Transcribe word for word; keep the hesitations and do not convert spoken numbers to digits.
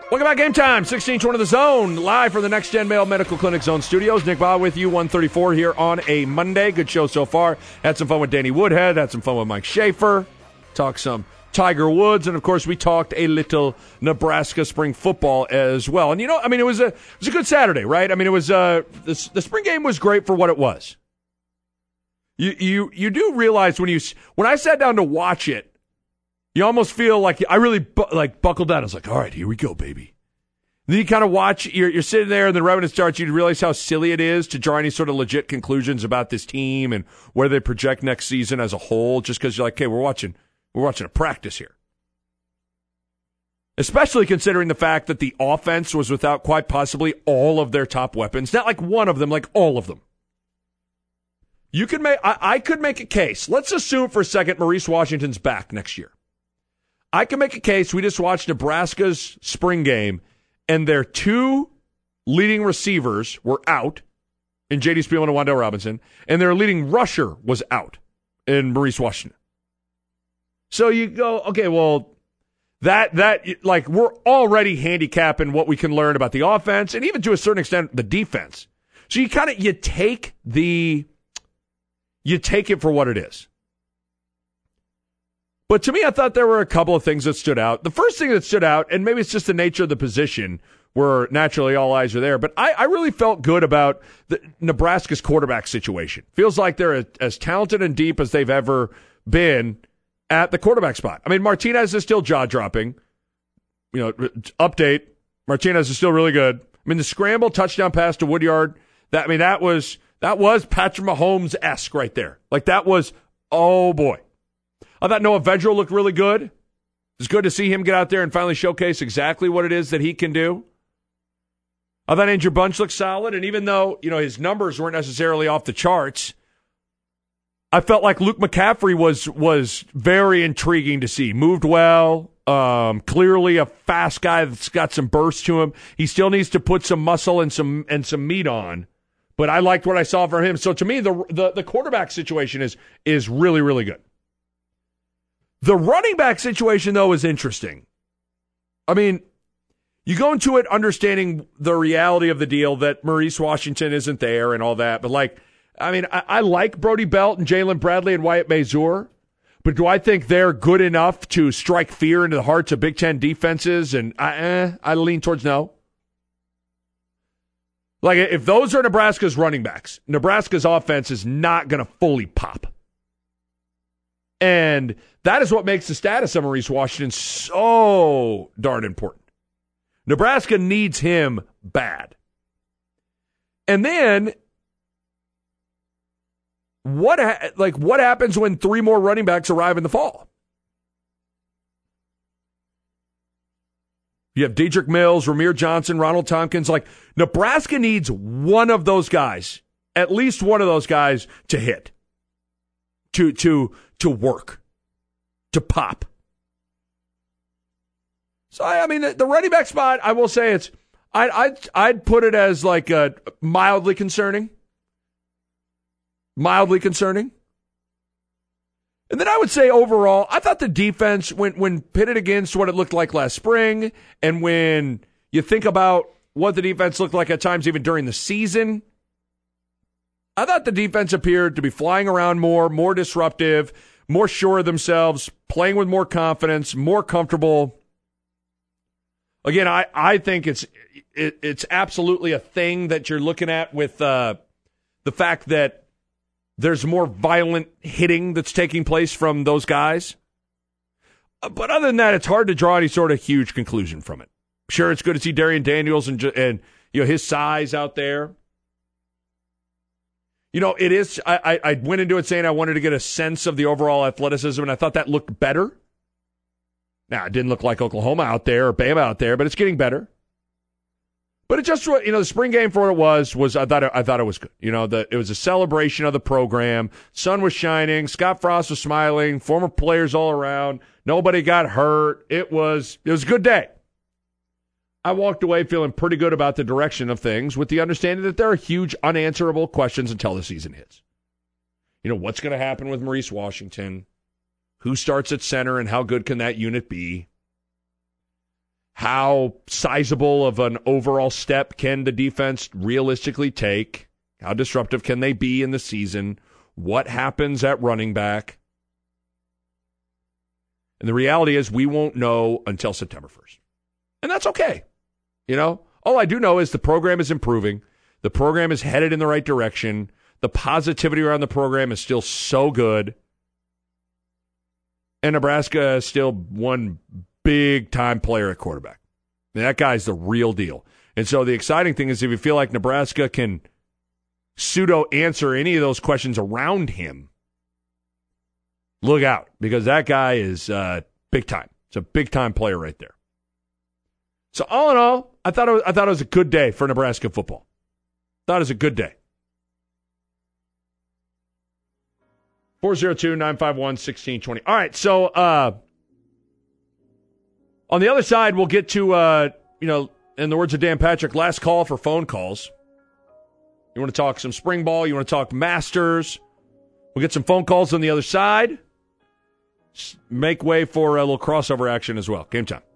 Welcome back, Game Time, sixteen twenty The Zone, live from the Next Gen Mayo Medical Clinic Zone Studios. Nick Bob with you, one thirty-four here on a Monday. Good show so far. Had some fun with Danny Woodhead, had some fun with Mike Schaefer, talked some Tiger Woods, and of course we talked a little Nebraska spring football as well. And you know, I mean, it was a it was a good Saturday, right? I mean, it was uh, the, the spring game was great for what it was. You you you do realize when you when I sat down to watch it, you almost feel like I really bu- like buckled down. I was like, all right, here we go, baby. And then you kind of watch, you're, you're sitting there, and then right when it starts, you realize how silly it is to draw any sort of legit conclusions about this team and where they project next season as a whole, just because you're like, okay, we're watching, we're watching a practice here. Especially considering the fact that the offense was without quite possibly all of their top weapons. Not like one of them, like all of them. You could make, I, I could make a case. Let's assume for a second Maurice Washington's back next year. I can make a case. We just watched Nebraska's spring game, and their two leading receivers were out in J D Spielman and Wan'Dale Robinson, and their leading rusher was out in Maurice Washington. So you go, okay, well, that, that like, we're already handicapping what we can learn about the offense, and even to a certain extent, the defense. So you kind of, you take the, you take it for what it is. But to me, I thought there were a couple of things that stood out. The first thing that stood out, and maybe it's just the nature of the position where naturally all eyes are there, but I, I really felt good about the, Nebraska's quarterback situation. Feels like they're as, as talented and deep as they've ever been at the quarterback spot. I mean, Martinez is still jaw-dropping. You know, update, Martinez is still really good. I mean, the scramble touchdown pass to Woodyard, that, I mean, that was, that was Patrick Mahomes-esque right there. Like, that was, oh boy. I thought Noah Vedral looked really good. It's good to see him get out there and finally showcase exactly what it is that he can do. I thought Andrew Bunch looked solid, and even though, you know, his numbers weren't necessarily off the charts, I felt like Luke McCaffrey was was very intriguing to see. Moved well, um, clearly a fast guy that's got some burst to him. He still needs to put some muscle and some and some meat on, but I liked what I saw from him. So to me, the the, the quarterback situation is is really, really good. The running back situation, though, is interesting. I mean, you go into it understanding the reality of the deal that Maurice Washington isn't there and all that. But, like, I mean, I, I like Brody Belt and Jalen Bradley and Wyatt Mazur. But do I think they're good enough to strike fear into the hearts of Big Ten defenses? And I, eh, I lean towards no. Like, if those are Nebraska's running backs, Nebraska's offense is not going to fully pop. And that is what makes the status of Maurice Washington so darn important. Nebraska needs him bad. And then, what ha- like what happens when three more running backs arrive in the fall? You have Dedrick Mills, Ramir Johnson, Ronald Tompkins. Like, Nebraska needs one of those guys, at least one of those guys, to hit, to to to work, to pop. So, I mean, the, the running back spot, I will say it's, I'd, I'd, I'd put it as like a mildly concerning. Mildly concerning. And then I would say overall, I thought the defense, when, when pitted against what it looked like last spring, and when you think about what the defense looked like at times even during the season, I thought the defense appeared to be flying around more, more disruptive, more sure of themselves, playing with more confidence, more comfortable. Again, I, I think it's it, it's absolutely a thing that you're looking at with uh, the fact that there's more violent hitting that's taking place from those guys. But other than that, it's hard to draw any sort of huge conclusion from it. Sure, it's good to see Darian Daniels and, and you know his size out there. You know, it is, I, I went into it saying I wanted to get a sense of the overall athleticism, and I thought that looked better. Now, it didn't look like Oklahoma out there or Bama out there, but it's getting better. But it just, you know, the spring game for what it was, was I thought it, I thought it was good. You know, the, it was a celebration of the program. Sun was shining. Scott Frost was smiling. Former players all around. Nobody got hurt. It was, it was a good day. I walked away feeling pretty good about the direction of things with the understanding that there are huge unanswerable questions until the season hits. You know, what's going to happen with Maurice Washington? Who starts at center and how good can that unit be? How sizable of an overall step can the defense realistically take? How disruptive can they be in the season? What happens at running back? And the reality is we won't know until September first. And that's okay. You know, all I do know is the program is improving. The program is headed in the right direction. The positivity around the program is still so good. And Nebraska is still one big-time player at quarterback. And that guy's the real deal. And so the exciting thing is if you feel like Nebraska can pseudo-answer any of those questions around him, look out, because that guy is uh, big-time. It's a big-time player right there. So all in all, I thought it was, I thought it was a good day for Nebraska football. Thought it was a good day. four oh two, nine five one, one six two zero. All right, so uh, on the other side, we'll get to, uh, you know, in the words of Dan Patrick, last call for phone calls. You want to talk some spring ball? You want to talk Masters? We'll get some phone calls on the other side. Make way for a little crossover action as well. Game time.